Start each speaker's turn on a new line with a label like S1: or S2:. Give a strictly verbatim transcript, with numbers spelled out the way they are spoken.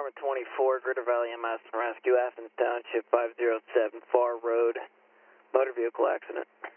S1: one twenty-four, Gritter Valley M S Rescue, Athens Township, five oh seven Far Road, motor vehicle accident.